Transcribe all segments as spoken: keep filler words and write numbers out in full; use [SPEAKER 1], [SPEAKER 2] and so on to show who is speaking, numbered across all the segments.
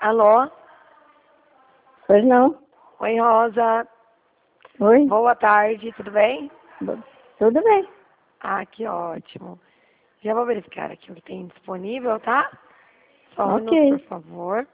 [SPEAKER 1] Alô?
[SPEAKER 2] Pois não.
[SPEAKER 1] Oi, Rosa.
[SPEAKER 2] Oi?
[SPEAKER 1] Boa tarde, tudo bem?
[SPEAKER 2] Bo- Tudo bem.
[SPEAKER 1] Ah, que ótimo. Já vou verificar aqui o que tem disponível, tá? Só um minuto, por
[SPEAKER 2] Ok.
[SPEAKER 1] favor.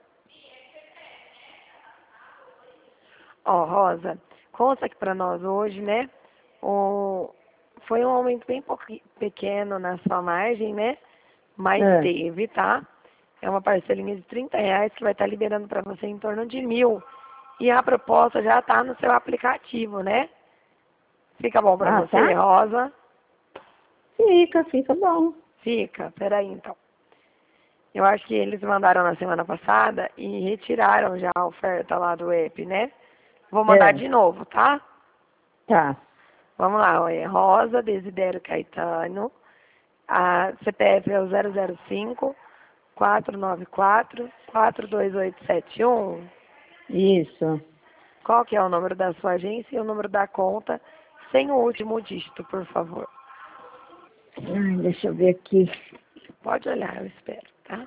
[SPEAKER 1] Ó, Rosa, consta aqui pra nós hoje, né? O... Foi um aumento bem pouqui- pequeno na sua margem, né? Mas
[SPEAKER 2] É.
[SPEAKER 1] teve, tá? É uma parcelinha de trinta reais que vai estar liberando para você em torno de mil. E a proposta já está no seu aplicativo, né? Fica bom para
[SPEAKER 2] Ah,
[SPEAKER 1] você,
[SPEAKER 2] tá?
[SPEAKER 1] Rosa?
[SPEAKER 2] Fica, fica bom.
[SPEAKER 1] Fica, peraí então. Eu acho que eles mandaram na semana passada e retiraram já a oferta lá do app, né? Vou mandar
[SPEAKER 2] É,
[SPEAKER 1] de novo, tá?
[SPEAKER 2] tá.
[SPEAKER 1] Vamos lá, ó, é Rosa Desidério Caetano, a C P F é o zero zero cinco, quatro nove quatro, quatro dois oito sete um.
[SPEAKER 2] Isso.
[SPEAKER 1] Qual que é o número da sua agência e o número da conta, sem o último dígito, por favor.
[SPEAKER 2] Ai, deixa eu ver aqui.
[SPEAKER 1] Pode olhar, eu espero, tá?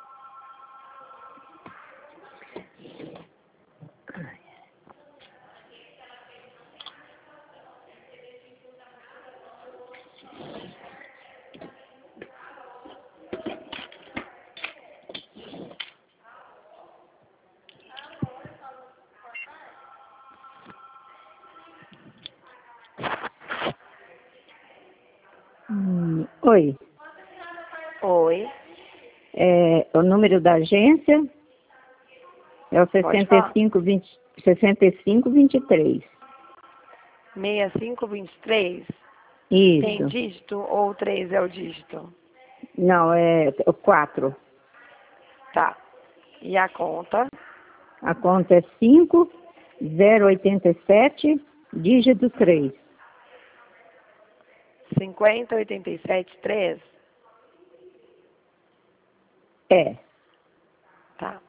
[SPEAKER 2] Hum, oi.
[SPEAKER 1] Oi,
[SPEAKER 2] É, o número da agência é o
[SPEAKER 1] pode
[SPEAKER 2] sessenta e
[SPEAKER 1] falar.
[SPEAKER 2] cinco vinte, sessenta e cinco vinte e três.
[SPEAKER 1] seis cinco dois três, tem
[SPEAKER 2] Isso.
[SPEAKER 1] dígito ou três é o dígito?
[SPEAKER 2] Não, é o quatro.
[SPEAKER 1] Tá. E a conta?
[SPEAKER 2] A conta é cinco zero oito sete, dígito três.
[SPEAKER 1] cinquenta oitenta e sete três?
[SPEAKER 2] É.
[SPEAKER 1] Tá.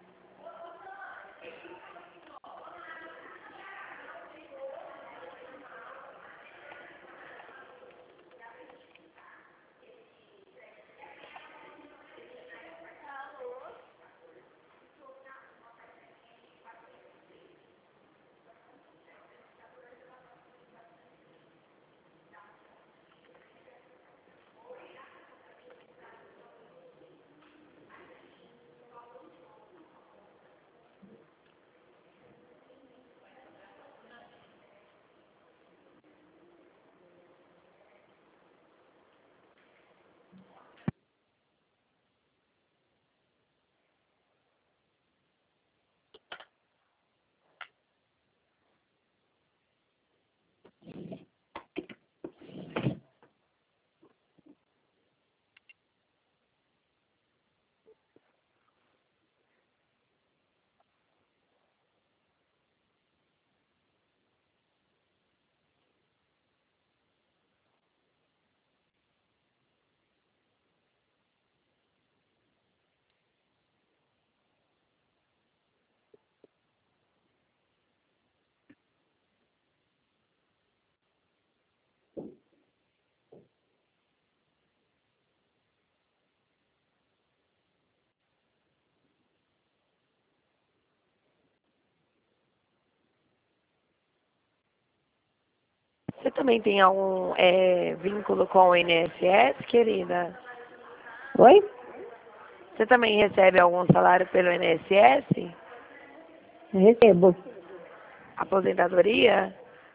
[SPEAKER 1] Você também tem algum é, vínculo com o I N S S, querida?
[SPEAKER 2] Oi?
[SPEAKER 1] Você também recebe algum salário pelo I N S S?
[SPEAKER 2] Recebo.
[SPEAKER 1] Aposentadoria?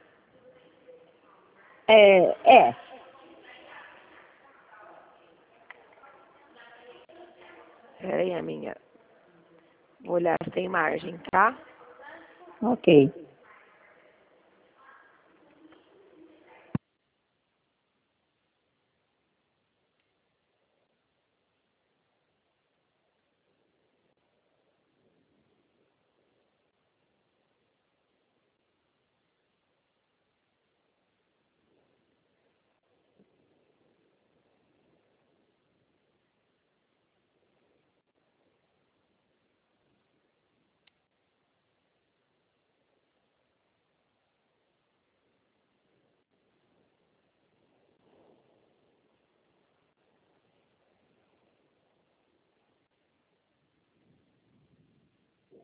[SPEAKER 2] É, é.
[SPEAKER 1] Peraí, amiga. Vou olhar se tem margem, tá?
[SPEAKER 2] Ok.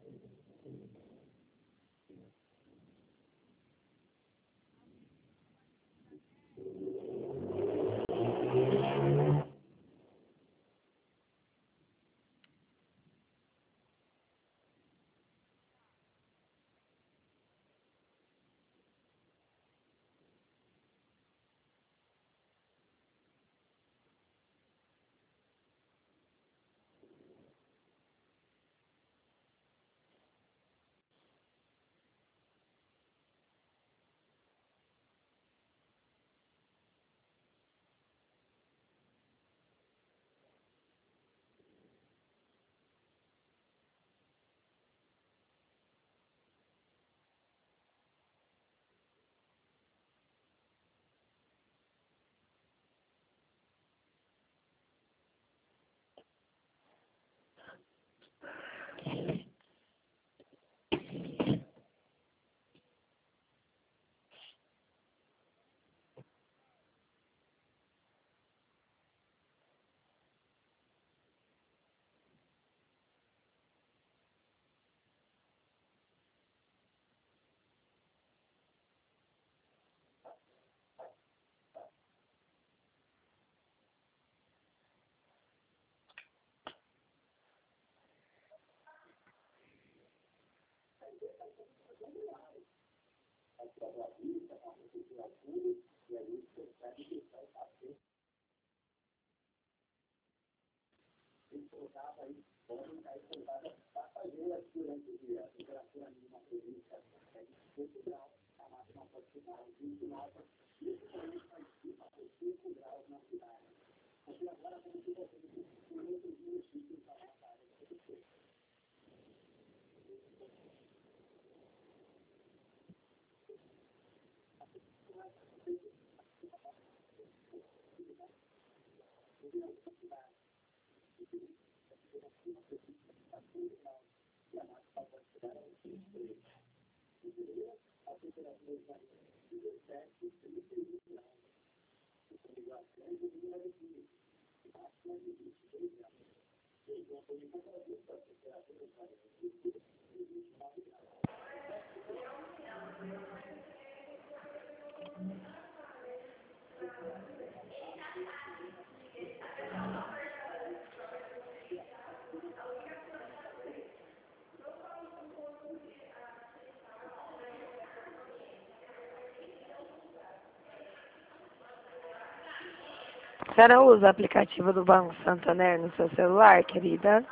[SPEAKER 1] A senhora usa o aplicativo do Banco Santander no seu celular, querida?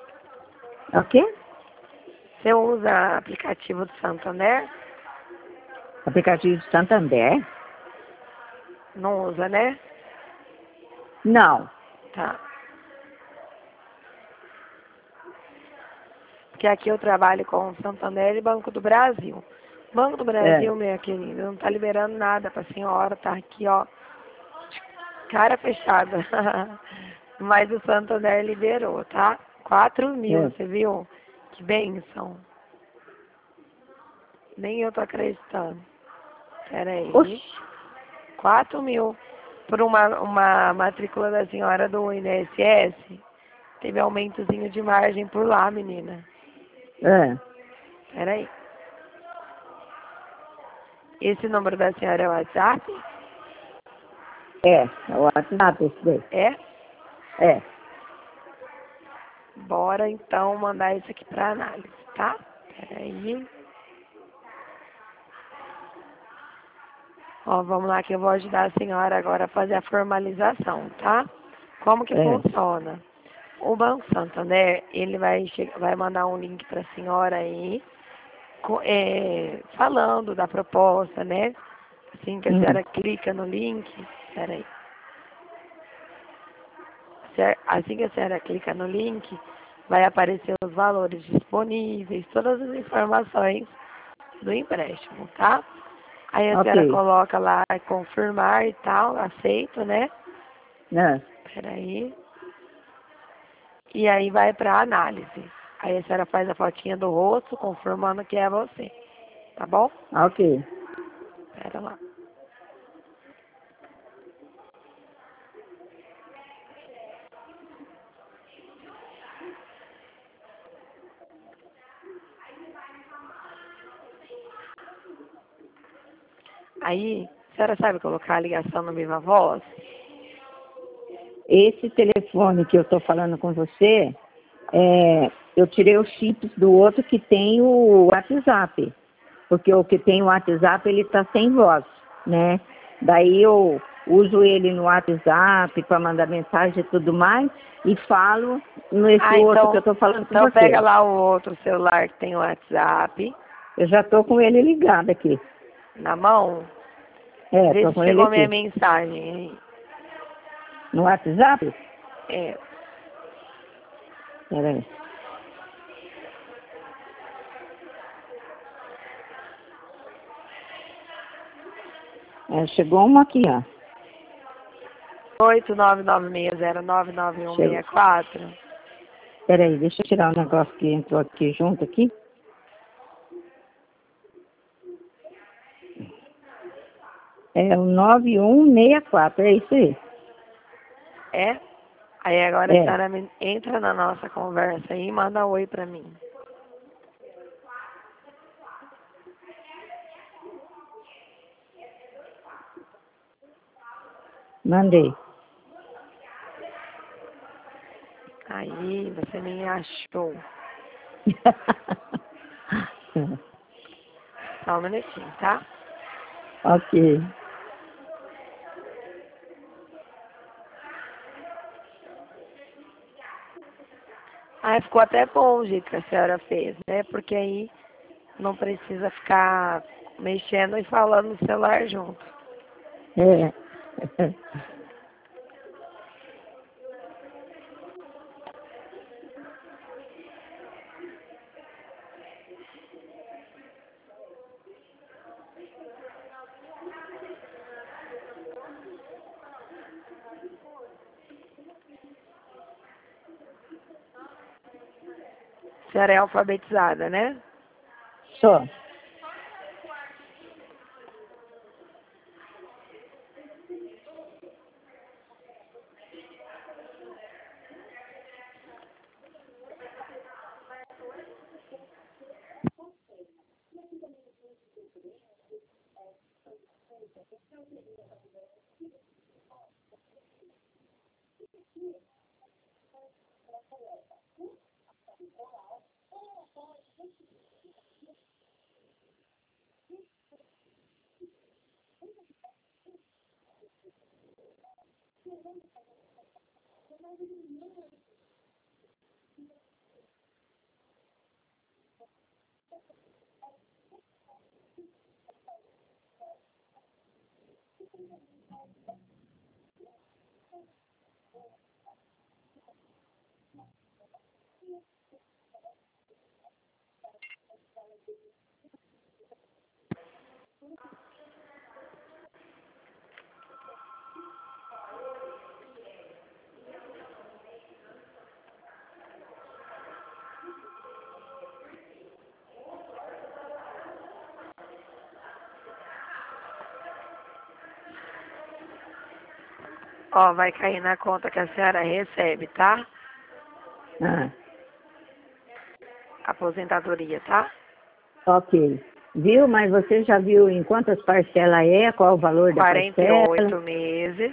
[SPEAKER 2] O quê?
[SPEAKER 1] Você usa o aplicativo do Santander?
[SPEAKER 2] Aplicativo Santander?
[SPEAKER 1] Não usa, né?
[SPEAKER 2] Não.
[SPEAKER 1] Tá. Porque aqui eu trabalho com o Santander e Banco do Brasil. Banco do
[SPEAKER 2] É.
[SPEAKER 1] Brasil, minha querida, não tá liberando nada pra senhora, tá aqui, ó, cara fechada. Mas o Santander liberou, tá? Quatro mil,
[SPEAKER 2] É.
[SPEAKER 1] você viu? Que bênção. Nem eu tô acreditando. Pera aí.
[SPEAKER 2] Oxi.
[SPEAKER 1] Quatro mil. Por uma, uma matrícula da senhora do I N S S. Teve aumentozinho de margem por lá, menina.
[SPEAKER 2] É.
[SPEAKER 1] Pera aí. Esse número da senhora é o WhatsApp?
[SPEAKER 2] É. É o WhatsApp esse daí.
[SPEAKER 1] É?
[SPEAKER 2] É.
[SPEAKER 1] Bora então mandar isso aqui pra análise, tá? Pera aí. Ó, vamos lá que eu vou ajudar a senhora agora a fazer a formalização, tá? Como que
[SPEAKER 2] É.
[SPEAKER 1] funciona? O Banco Santander, ele vai, che- vai mandar um link para a senhora aí, co- é, falando da proposta, né? Assim que a
[SPEAKER 2] Hum.
[SPEAKER 1] senhora clica no link, peraí. Se- Assim que a senhora clica no link, vai aparecer os valores disponíveis, todas as informações do empréstimo, tá? Aí a senhora
[SPEAKER 2] Ok.
[SPEAKER 1] coloca lá confirmar e tal, aceito, né?
[SPEAKER 2] É.
[SPEAKER 1] Peraí. E aí vai para análise. Aí a senhora faz a fotinha do rosto, confirmando que é você. Tá bom?
[SPEAKER 2] Ok.
[SPEAKER 1] Pera lá. Aí, a senhora sabe colocar a ligação no Viva Voz?
[SPEAKER 2] Esse telefone que eu estou falando com você, é, eu tirei os chips do outro que tem o WhatsApp. Porque o que tem o WhatsApp, ele está sem voz, né? Daí eu uso ele no WhatsApp para mandar mensagem e tudo mais, e falo nesse
[SPEAKER 1] Ah,
[SPEAKER 2] outro
[SPEAKER 1] então,
[SPEAKER 2] que eu estou falando com
[SPEAKER 1] então
[SPEAKER 2] você.
[SPEAKER 1] pega lá o outro celular que tem o WhatsApp
[SPEAKER 2] Eu já estou com ele ligado aqui.
[SPEAKER 1] na mão.
[SPEAKER 2] É,
[SPEAKER 1] Vê
[SPEAKER 2] estou
[SPEAKER 1] se
[SPEAKER 2] com ele
[SPEAKER 1] chegou minha
[SPEAKER 2] aqui.
[SPEAKER 1] mensagem aí.
[SPEAKER 2] No WhatsApp?
[SPEAKER 1] É.
[SPEAKER 2] Peraí. É, chegou uma aqui, ó.
[SPEAKER 1] oito nove nove seis zero nove nove um
[SPEAKER 2] Chegou.
[SPEAKER 1] seis quatro.
[SPEAKER 2] Peraí, deixa eu tirar o negócio que entrou aqui junto aqui. É o nove um seis quatro, é isso aí?
[SPEAKER 1] É? Aí agora a
[SPEAKER 2] É.
[SPEAKER 1] senhora me- entra na nossa conversa aí e manda um oi pra mim.
[SPEAKER 2] Mandei.
[SPEAKER 1] Aí, você me achou. Só um minutinho, tá?
[SPEAKER 2] Ok.
[SPEAKER 1] Ah, ficou até bom o jeito que a senhora fez, né? Porque aí não precisa ficar mexendo e falando no celular junto.
[SPEAKER 2] É.
[SPEAKER 1] A senhora é alfabetizada, né?
[SPEAKER 2] Só.
[SPEAKER 1] Ó, vai cair na conta que a senhora recebe, tá?
[SPEAKER 2] Ah,
[SPEAKER 1] Aposentadoria, tá?
[SPEAKER 2] ok. Viu? Mas você já viu em quantas parcelas é? Qual o valor da
[SPEAKER 1] quarenta e
[SPEAKER 2] parcela?
[SPEAKER 1] oito meses,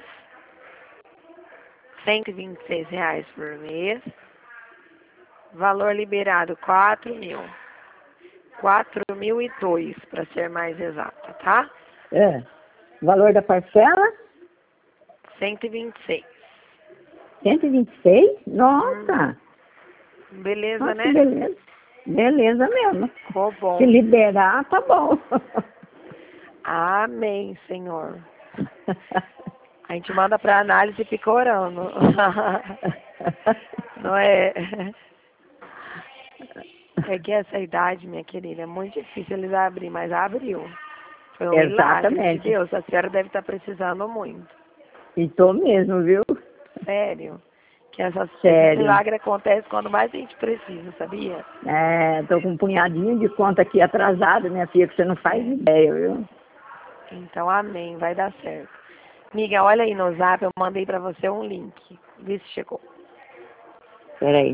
[SPEAKER 1] cento e vinte e seis reais por mês. Valor liberado quatro mil. Quatro mil e dois, para ser mais exata, tá?
[SPEAKER 2] É. Valor da parcela?
[SPEAKER 1] Cento e vinte e seis.
[SPEAKER 2] cento e vinte e seis?
[SPEAKER 1] Hum,
[SPEAKER 2] Nossa!
[SPEAKER 1] beleza,
[SPEAKER 2] Nossa, que
[SPEAKER 1] né?
[SPEAKER 2] beleza. Beleza mesmo.
[SPEAKER 1] Ficou
[SPEAKER 2] Se
[SPEAKER 1] bom.
[SPEAKER 2] liberar, tá bom.
[SPEAKER 1] Amém, Senhor. A gente manda para análise e fica orando. Não é? É que essa idade, minha querida, é muito difícil eles abrir, mas abriu. Foi um milagre de
[SPEAKER 2] Exatamente.
[SPEAKER 1] Deus. A senhora deve estar precisando muito.
[SPEAKER 2] E tô mesmo, viu?
[SPEAKER 1] Sério. Que essas, esses
[SPEAKER 2] Sério.
[SPEAKER 1] milagres acontecem quando mais a gente precisa, sabia?
[SPEAKER 2] É, tô com um punhadinho de conta aqui atrasado, minha filha, que você não faz
[SPEAKER 1] É.
[SPEAKER 2] ideia, viu?
[SPEAKER 1] Então, amém. Vai dar certo. Amiga, olha aí no zap, eu mandei pra você um link. Vê se chegou.
[SPEAKER 2] Peraí.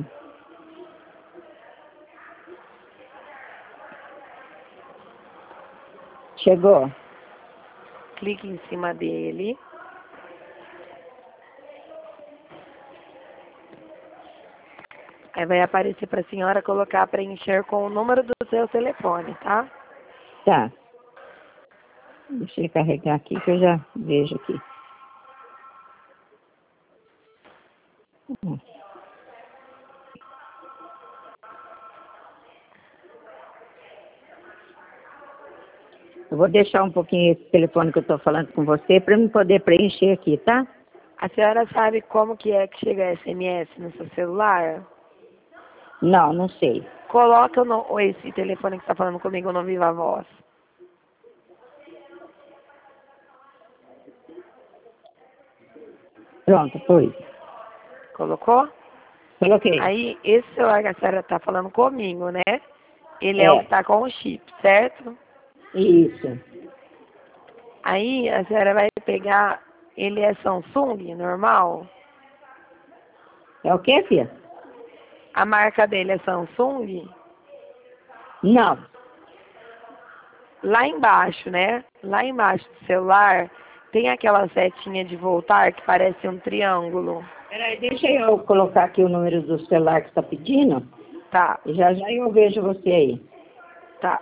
[SPEAKER 2] Chegou?
[SPEAKER 1] clique em cima dele. Aí vai aparecer para a senhora colocar preencher com o número do seu telefone, tá?
[SPEAKER 2] Tá. Deixa eu carregar aqui que eu já vejo aqui. Hum. Eu vou deixar um pouquinho esse telefone que eu estou falando com você para eu poder preencher aqui, tá?
[SPEAKER 1] A senhora sabe como que é que chega S M S no seu celular?
[SPEAKER 2] Não, não sei.
[SPEAKER 1] Coloca no, esse telefone que está falando comigo no Viva Voz.
[SPEAKER 2] Pronto, foi.
[SPEAKER 1] Colocou?
[SPEAKER 2] Coloquei.
[SPEAKER 1] Aí, esse celular que a senhora está falando comigo, né? Ele é,
[SPEAKER 2] É.
[SPEAKER 1] o que está com o chip, certo?
[SPEAKER 2] Isso.
[SPEAKER 1] Aí, a senhora vai pegar... Ele é Samsung, normal?
[SPEAKER 2] É o quê, filha?
[SPEAKER 1] A marca dele é Samsung?
[SPEAKER 2] Não.
[SPEAKER 1] Lá embaixo, né? Lá embaixo do celular, tem aquela setinha de voltar que parece um triângulo.
[SPEAKER 2] Peraí, deixa eu colocar aqui o número do celular que está pedindo.
[SPEAKER 1] Tá,
[SPEAKER 2] E já já eu vejo você aí.
[SPEAKER 1] tá.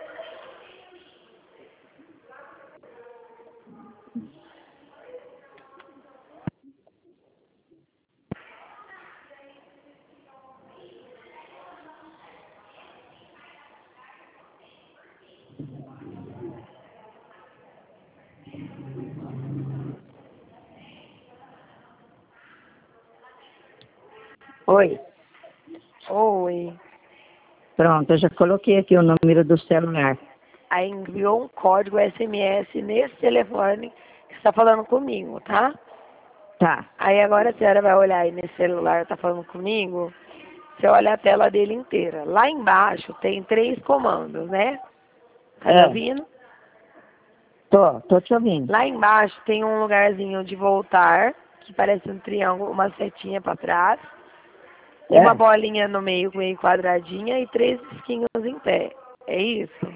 [SPEAKER 2] Oi.
[SPEAKER 1] Oi.
[SPEAKER 2] Pronto, eu já coloquei aqui o número do celular.
[SPEAKER 1] Aí enviou um código S M S nesse telefone que está falando comigo, tá?
[SPEAKER 2] Tá.
[SPEAKER 1] Aí agora a senhora vai olhar aí nesse celular que está falando comigo. Você olha a tela dele inteira. Lá embaixo tem três comandos, né? Tá me
[SPEAKER 2] É.
[SPEAKER 1] ouvindo?
[SPEAKER 2] Tô, tô te ouvindo.
[SPEAKER 1] Lá embaixo tem um lugarzinho de voltar, que parece um triângulo, uma setinha para trás.
[SPEAKER 2] É.
[SPEAKER 1] Uma bolinha no meio, meio quadradinha e três risquinhos em pé. É isso?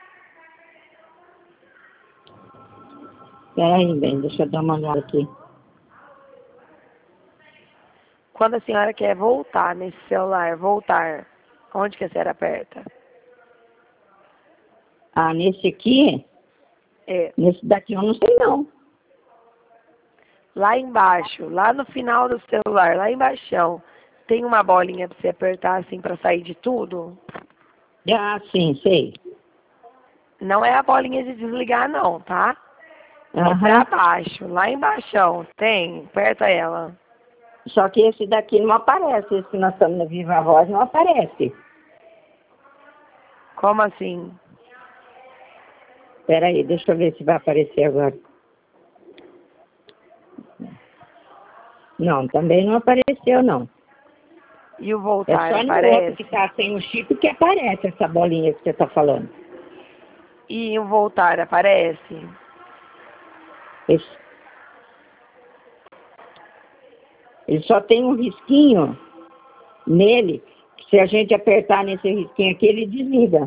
[SPEAKER 2] Peraí, bem, deixa eu dar uma olhada aqui.
[SPEAKER 1] Quando a senhora quer voltar nesse celular, voltar, onde que a senhora aperta?
[SPEAKER 2] Ah, nesse aqui,
[SPEAKER 1] É,
[SPEAKER 2] nesse daqui eu não sei não.
[SPEAKER 1] lá embaixo, lá no final do celular, lá embaixo, tem uma bolinha para você apertar assim para sair de tudo?
[SPEAKER 2] Ah, sim, sei.
[SPEAKER 1] Não é a bolinha de desligar não, tá? É pra
[SPEAKER 2] Aham.
[SPEAKER 1] baixo, lá embaixo, tem, aperta ela.
[SPEAKER 2] Só que esse daqui não aparece, esse que nós estamos no Viva Voz não aparece.
[SPEAKER 1] Como assim?
[SPEAKER 2] Peraí, deixa eu ver se vai aparecer agora. Não, também não apareceu, não.
[SPEAKER 1] E o
[SPEAKER 2] É
[SPEAKER 1] voltar
[SPEAKER 2] só no outro
[SPEAKER 1] aparece?
[SPEAKER 2] que tá sem o chip que aparece essa bolinha que você tá falando.
[SPEAKER 1] E o voltar aparece?
[SPEAKER 2] Esse- Ele só tem um risquinho nele, que se a gente apertar nesse risquinho aqui, ele desliga.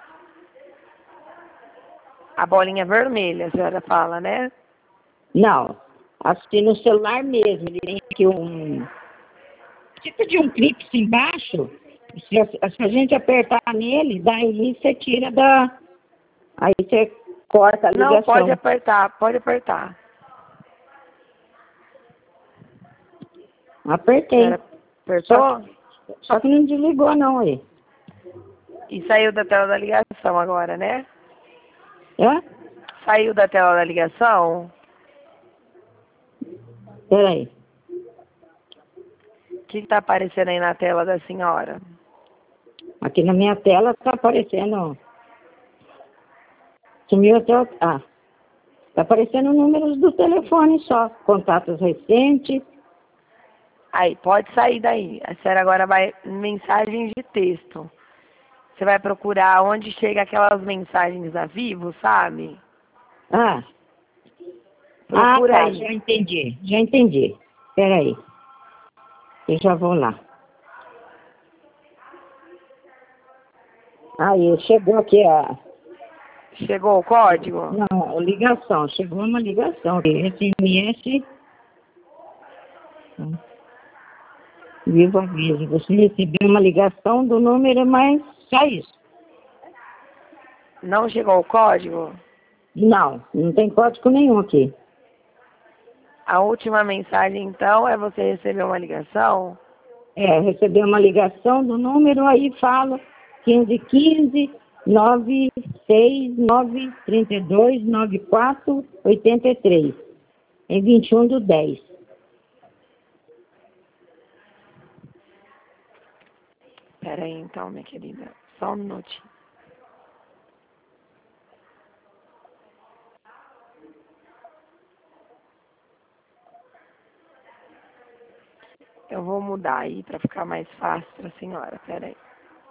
[SPEAKER 1] A bolinha vermelha, a senhora fala, né?
[SPEAKER 2] Não, assim no celular mesmo, ele tem aqui um tipo de um clipe embaixo. Se a, se a gente apertar nele, daí você tira da. Aí você corta a
[SPEAKER 1] Não, pode
[SPEAKER 2] ligação.
[SPEAKER 1] apertar, pode apertar. A
[SPEAKER 2] Apertei.
[SPEAKER 1] senhora
[SPEAKER 2] Só
[SPEAKER 1] apertou?
[SPEAKER 2] que, só que não desligou não aí.
[SPEAKER 1] E saiu da tela da ligação agora, né?
[SPEAKER 2] É?
[SPEAKER 1] Saiu da tela da ligação?
[SPEAKER 2] Peraí.
[SPEAKER 1] O que está aparecendo aí na tela da senhora?
[SPEAKER 2] Aqui na minha tela tá aparecendo. Sumiu até o. Ah. Tá aparecendo números do telefone só. Contatos recentes.
[SPEAKER 1] Aí, pode sair daí. A senhora agora vai em mensagens de texto. Você vai procurar onde chega aquelas mensagens a vivo, sabe?
[SPEAKER 2] Ah. Ah,
[SPEAKER 1] Procura
[SPEAKER 2] tá.
[SPEAKER 1] aí.
[SPEAKER 2] Já entendi. Já entendi. Peraí. Eu já vou lá. Aí, chegou aqui a.
[SPEAKER 1] Chegou o código?
[SPEAKER 2] Não, ligação. Chegou uma ligação. S M S. Viva a vida. Você recebeu uma ligação do número, mas só isso.
[SPEAKER 1] Não chegou o código?
[SPEAKER 2] Não, não tem código nenhum aqui.
[SPEAKER 1] A última mensagem, então, é você receber uma ligação?
[SPEAKER 2] É, recebeu uma ligação do número, aí fala quinze quinze, nove seis nove, três dois, nove quatro, oito três. É vinte e um do dez.
[SPEAKER 1] Pera aí, então, minha querida. Só um minutinho. Eu vou mudar aí para ficar mais fácil para a senhora. Pera aí.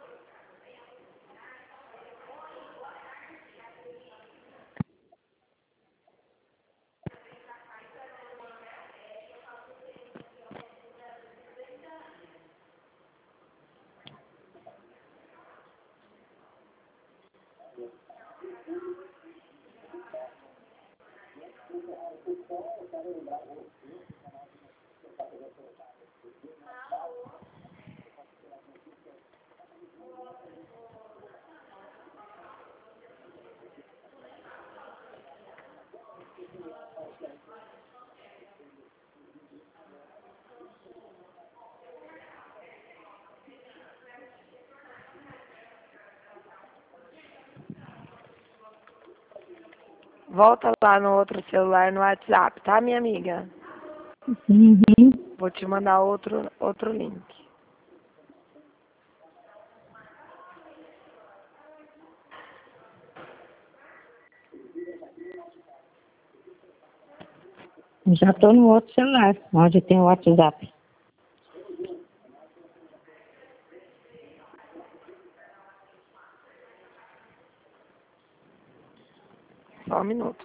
[SPEAKER 1] Volta lá no outro celular, no WhatsApp, tá, minha amiga?
[SPEAKER 2] Uhum.
[SPEAKER 1] Vou te mandar outro, outro link.
[SPEAKER 2] Já estou no outro celular, onde tem o WhatsApp.
[SPEAKER 1] Só um minuto.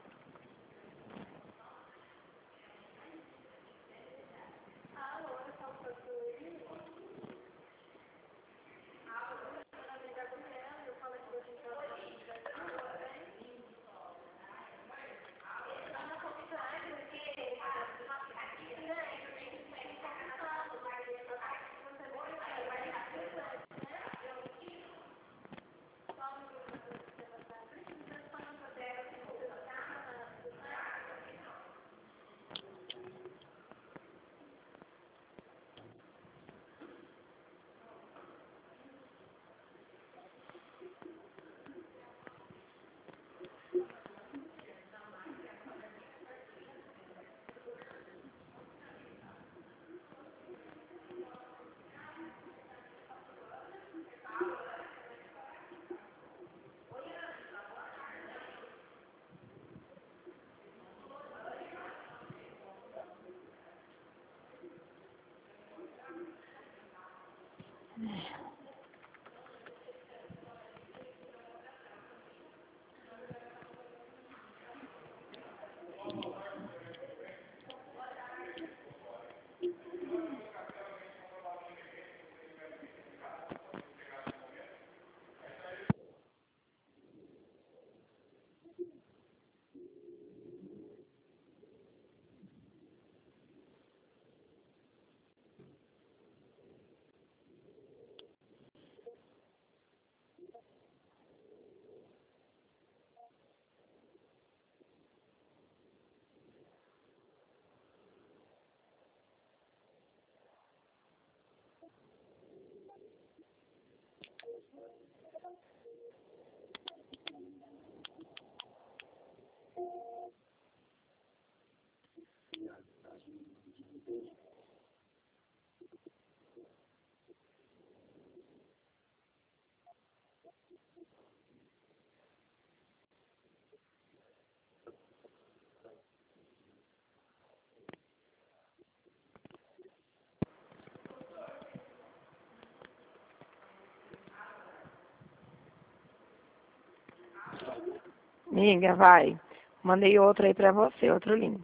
[SPEAKER 1] Amiga, vai. Mandei outro aí pra você, outro link.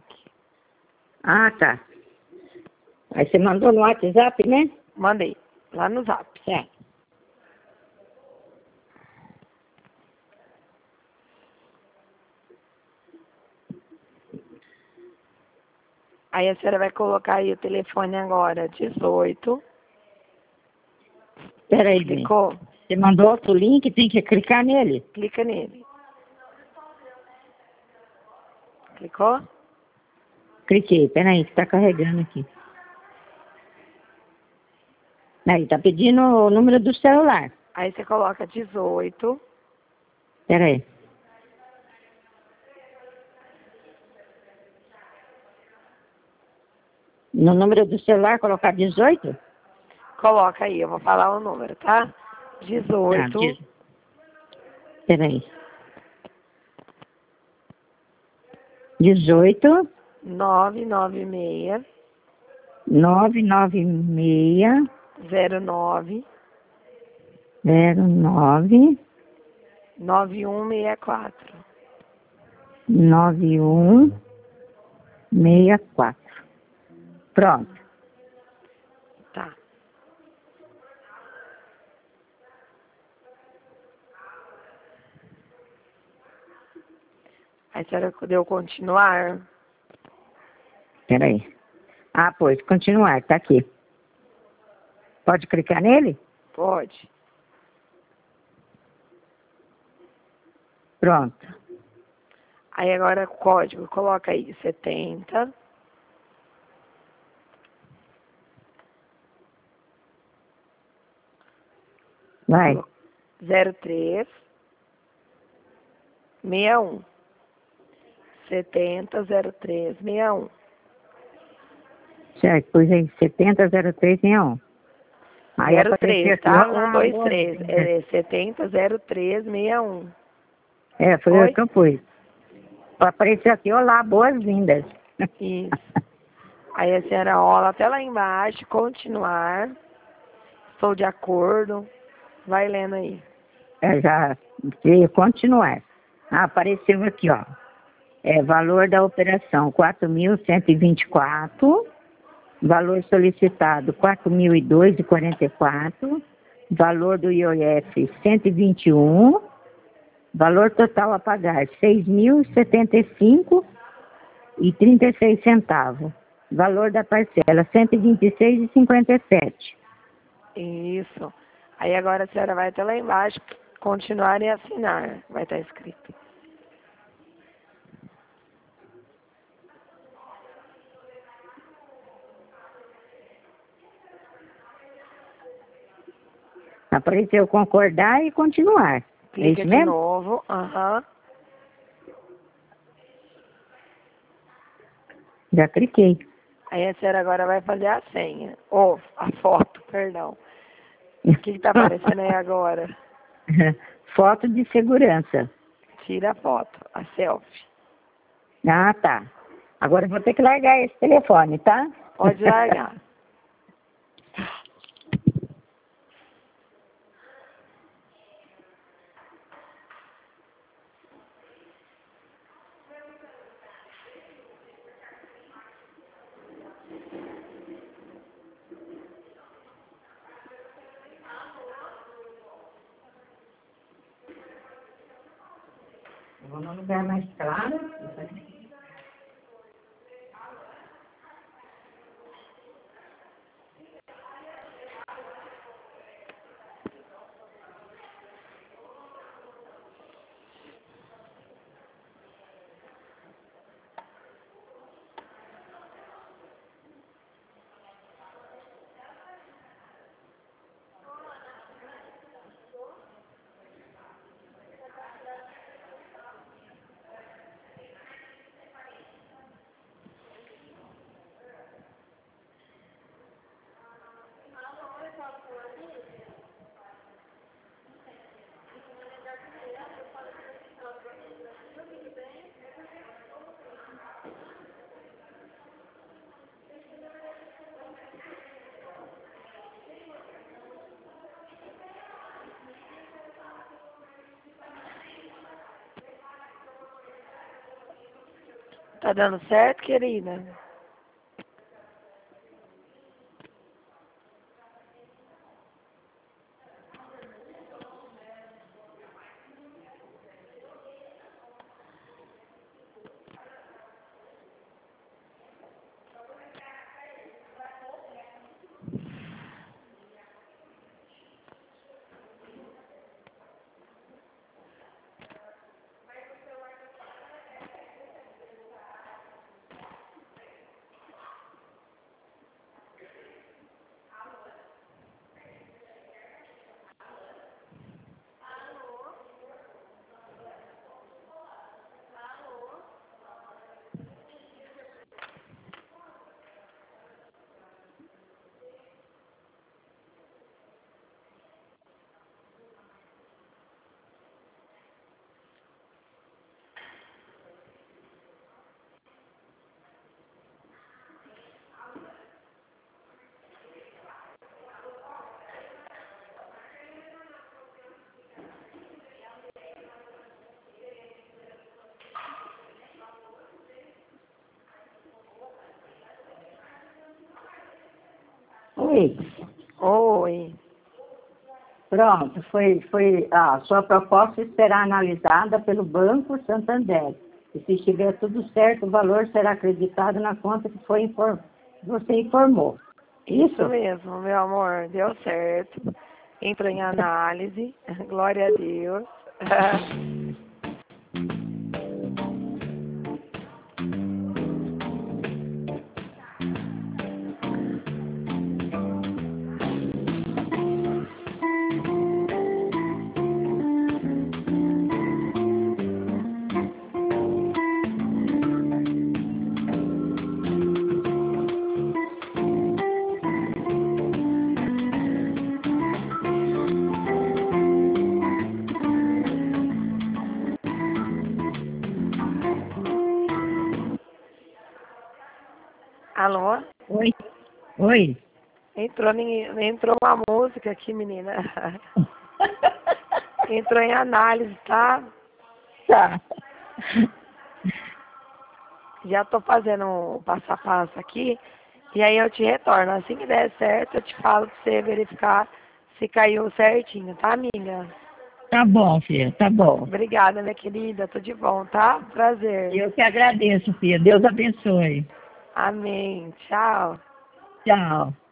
[SPEAKER 2] Ah, tá. Aí você mandou no WhatsApp, né?
[SPEAKER 1] Mandei. Lá no Zap.
[SPEAKER 2] Certo.
[SPEAKER 1] Aí a senhora vai colocar aí o telefone agora, dezoito.
[SPEAKER 2] Peraí, bem.
[SPEAKER 1] Clicou?
[SPEAKER 2] Você mandou outro link, tem que clicar nele.
[SPEAKER 1] Clica nele. Clicou?
[SPEAKER 2] Cliquei, peraí, que tá carregando aqui. Aí, tá pedindo o número do celular.
[SPEAKER 1] Aí você coloca dezoito.
[SPEAKER 2] Peraí. No número do celular, colocar dezoito?
[SPEAKER 1] Coloca aí, eu vou falar o número, tá? dezoito.
[SPEAKER 2] Ah, diz- peraí. dezoito,
[SPEAKER 1] nove nove seis.
[SPEAKER 2] nove nove seis,
[SPEAKER 1] zero nove.
[SPEAKER 2] zero nove,
[SPEAKER 1] nove um seis quatro.
[SPEAKER 2] nove um seis quatro. Pronto.
[SPEAKER 1] Tá. Aí a senhora deu continuar.
[SPEAKER 2] Peraí. Ah, pois, continuar, tá aqui. Pode clicar nele?
[SPEAKER 1] Pode.
[SPEAKER 2] Pronto.
[SPEAKER 1] Aí agora o código, coloca aí setenta.
[SPEAKER 2] Vai.
[SPEAKER 1] zero três. sessenta e um. setenta zero três sessenta e um.
[SPEAKER 2] Certo, pois aí, setenta zero três sessenta e um. Aí
[SPEAKER 1] zero
[SPEAKER 2] apareceu
[SPEAKER 1] três,
[SPEAKER 2] aqui,
[SPEAKER 1] tá?
[SPEAKER 2] olá,
[SPEAKER 1] um, dois, três.
[SPEAKER 2] boas-vindas.
[SPEAKER 1] É setenta zero três sessenta e um.
[SPEAKER 2] É, foi
[SPEAKER 1] Oi?
[SPEAKER 2] o que eu pus. Apareceu aqui, olá, boas-vindas.
[SPEAKER 1] Isso. Aí a senhora rola até lá embaixo, continuar. Estou de acordo. Vai lendo aí.
[SPEAKER 2] É, já veio continuar. Ah, apareceu aqui, ó. É, valor da operação, quatro mil cento e vinte e quatro. Valor solicitado, quatro mil e dois reais e quarenta e quatro. Valor do I O F, cento e vinte e um. Valor total a pagar, seis mil e setenta e cinco reais e trinta e seis centavos. Valor da parcela, cento e vinte e seis reais e cinquenta e sete.
[SPEAKER 1] Isso. Aí agora a senhora vai até lá embaixo, continuar e assinar. Vai estar escrito.
[SPEAKER 2] Apareceu concordar e continuar. É
[SPEAKER 1] Clica
[SPEAKER 2] isso
[SPEAKER 1] de
[SPEAKER 2] mesmo?
[SPEAKER 1] novo. Aham.
[SPEAKER 2] Já cliquei.
[SPEAKER 1] Aí a senhora agora vai fazer a senha. Ou a foto, perdão. O que está aparecendo aí agora?
[SPEAKER 2] Foto de segurança.
[SPEAKER 1] Tira a foto, a selfie.
[SPEAKER 2] Ah, tá. Agora eu vou ter que largar esse telefone, tá?
[SPEAKER 1] Pode largar.
[SPEAKER 2] Vou num lugar mais claro. Tá dando certo, querida? Oi.
[SPEAKER 1] Oi.
[SPEAKER 2] Pronto, foi, foi a sua proposta será analisada pelo Banco Santander. E se estiver tudo certo, o valor será acreditado na conta que foi inform... você informou.
[SPEAKER 1] Isso?
[SPEAKER 2] Isso?
[SPEAKER 1] Isso mesmo, meu amor, deu certo. Entrou em análise, glória a Deus. Alô?
[SPEAKER 2] Oi. Oi.
[SPEAKER 1] Entrou, entrou uma música aqui, menina. Entrou em análise, tá?
[SPEAKER 2] Tá.
[SPEAKER 1] Já tô fazendo o passo a passo aqui. E aí eu te retorno. Assim que der certo, eu te falo pra você verificar se caiu certinho, tá, amiga?
[SPEAKER 2] Tá bom, filha, tá bom.
[SPEAKER 1] Obrigada, minha querida. Tudo de bom, tá? Prazer.
[SPEAKER 2] Eu que agradeço, filha. Deus abençoe.
[SPEAKER 1] Amém. Tchau.
[SPEAKER 2] Tchau.